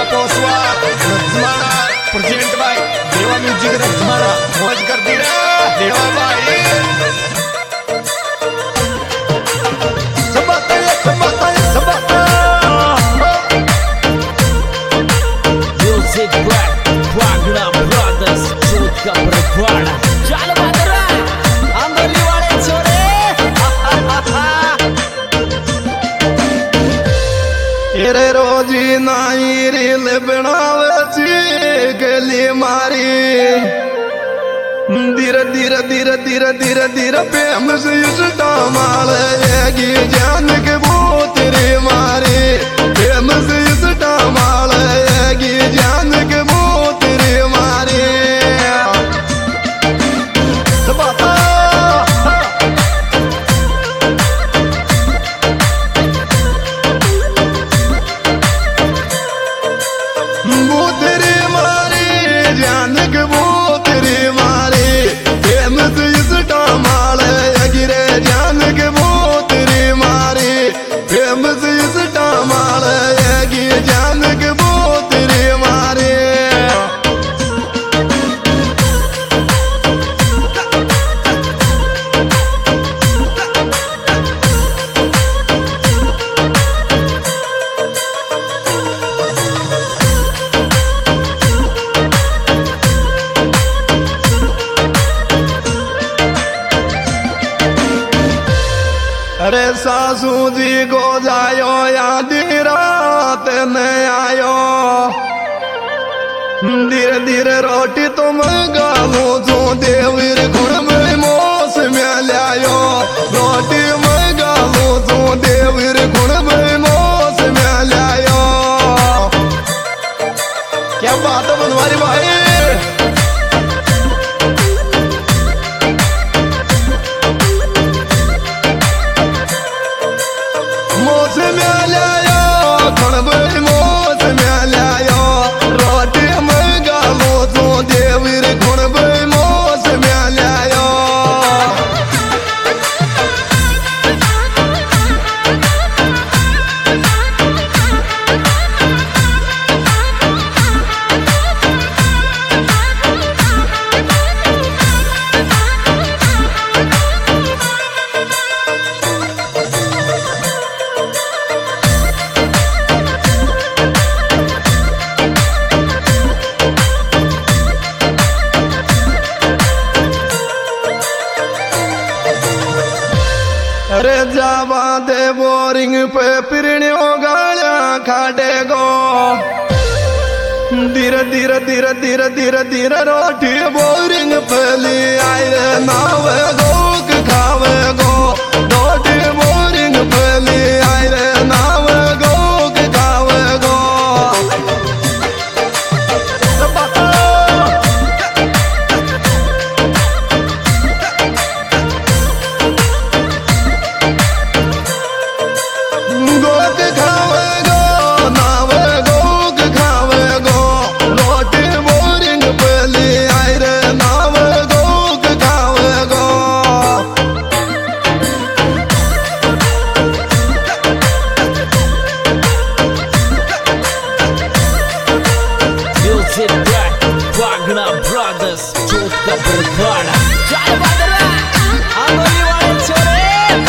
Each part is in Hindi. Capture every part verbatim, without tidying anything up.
पोस्वार रजमाना प्रेजेंट बाय देवा म्यूजिक रजमाना मौज करती रहे देवा भाई सबता है सबता है सबता म्यूजिक बाय वागना ब्रदर्स चोट का बरवाड़ा चल बदरा अंबली वाले छोरे तेरे रोजी नाई रील बनावे ची गली मारी धीरे धीरे धीरे धीरे धीरे धीरे प्रेम से युष्टा माल येगी जान के वो तेरी मारी प्रेम से युष्टा माल येगी जान के वो तेरी मारी सबता अरे सासू जी को जायो यादी रात ने आयो धीरे धीरे रोटी तुम गालो जो देवीर गुण में मोस में लायो रोटी में गालो जो देवीर गुण में मोस में लायो क्या बात है बनवारी भाई अरे जावा दे बोरिंग पे पिरण्यो गाला खाटे गो धीरे धीरे धीरे धीरे धीरे धीरे रोटी बोरिंग पे ली आए नावे गो खावे गो रोटी बोरिंग पे ली आए नावे गो खावे गो वागना ब्रदर्स चोट का बरवाड़ा चल बदरा अंबली वाले छोरे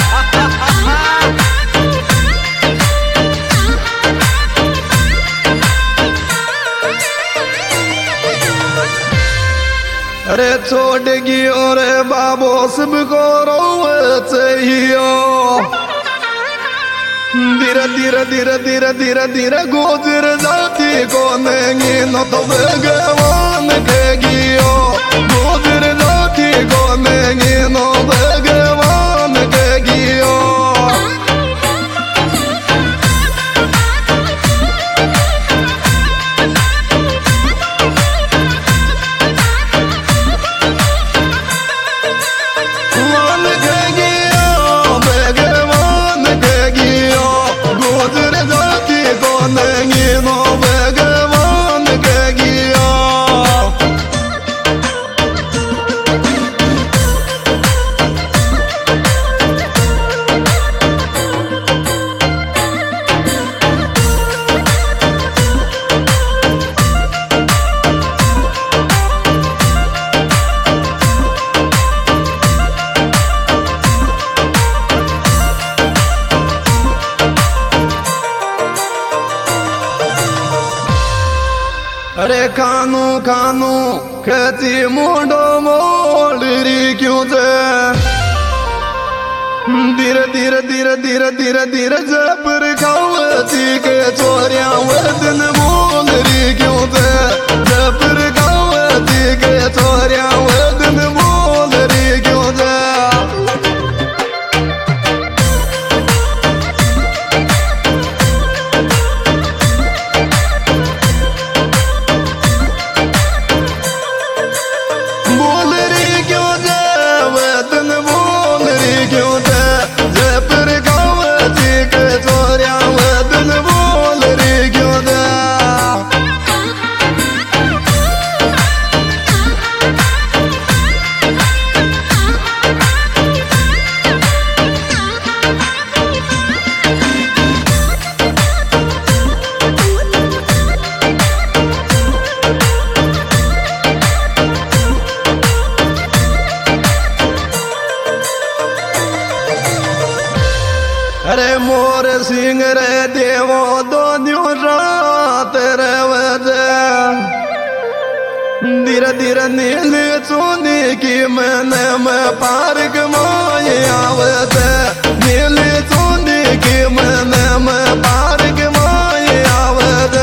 अरे छोड़ गियो रे बाबो सबको रोवे चाहिए धीरे धीरे धीरे धीरे धीरे धीरे गुजर जाती को नहीं न तो भगवान कहेगियो गुजर जाती को नहीं न भगवान कहेगियो अरे खानू खानू खेती मुंडो मोड़ री क्यों जे धीरे धीरे धीरे धीरे धीरे धीरे जबर खावती के चोरिया वदन मोल री क्यों जे जबर खावती के चोरिया वदन मोल री क्यों जे अरे मोर सिंह रे देवो दो रात रे वजे धीरे धीरे नील चुनी की मैंने मैं पार्क माए आवते नील चुनी की मैंने मैं पार्क माए आवते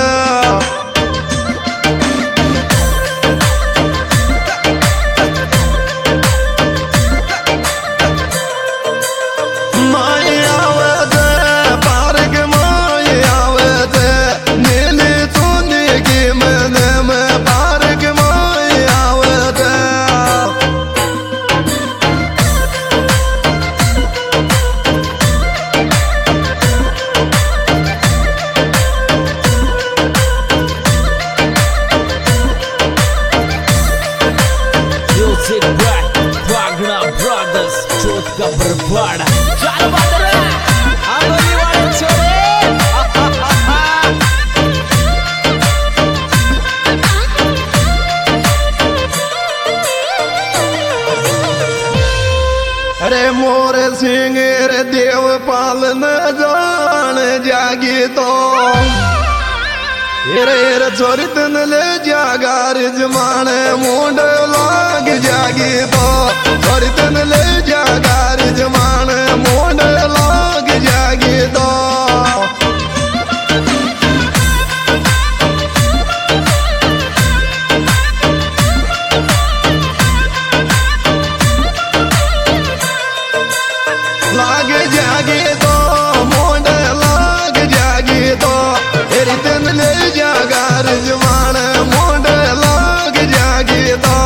का बरवाड़ा चल बदरा आंगली वाले छोरे अरे मोर सिंह रे देव पालन जान जागी तो रे रे चोरितन ले जागार जमाने मुंड लाग जागी तो चोरितन ले जागार जमाने मुंड लाग जागी तो लाग जागी तो मुंड लाग जागी तो चोरितन ले जागार जमाने मुंड लाग जागी तो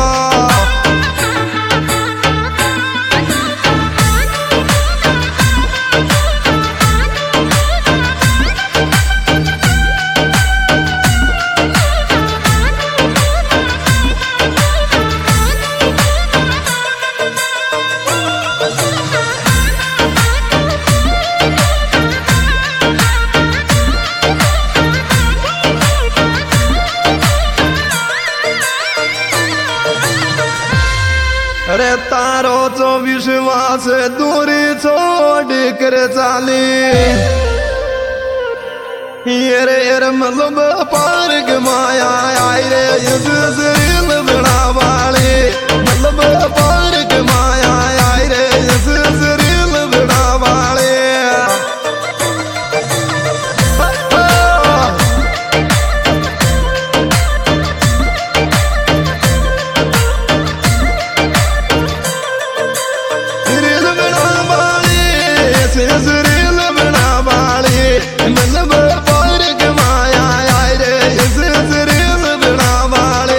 अरे तारो चो विश्वास दूरी छोड़ कर चाली ये रे रे मतलब पार्क माया आई रे इसरील बना वाली मतलब पार्क माया आई रे इसरील बना वाली मतलब पार्क माया आए रे इसरील बना वाले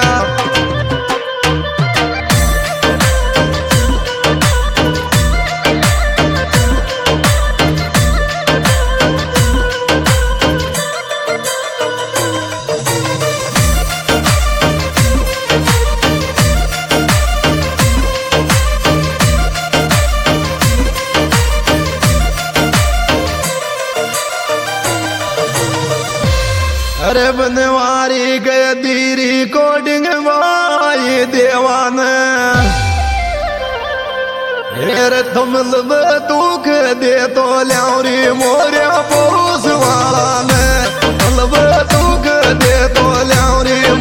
अरे बनवारी गए दीरी कोडिंग वाई देवाने हेरे तुम लब दुख दे तो ल्यावरी मोरिया पोस वाला ने लब दुख दे तो ल्यावरी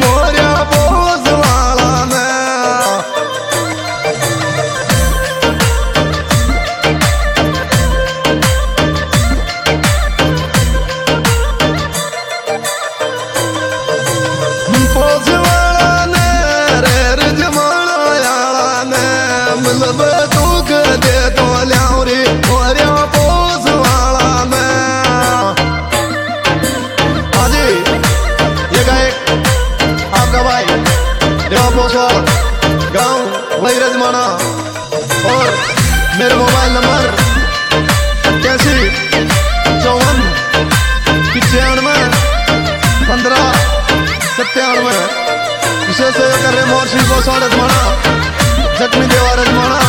त्याण में विशेष सहयोग कर रहे मोर्शी को स्वागत माना जख्मी देवारज माना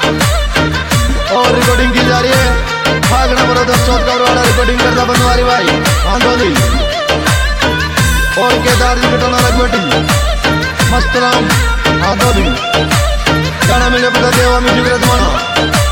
और रिकॉर्डिंग की जा रही है भागना बरोदर चौथ का वाला रिकॉर्डिंग करता बनवारी भाई आंदोली और केदार जी कटोना लगवटी मस्तराम आंदोली गाना मिले पता देवा म्यूजिक रथ माना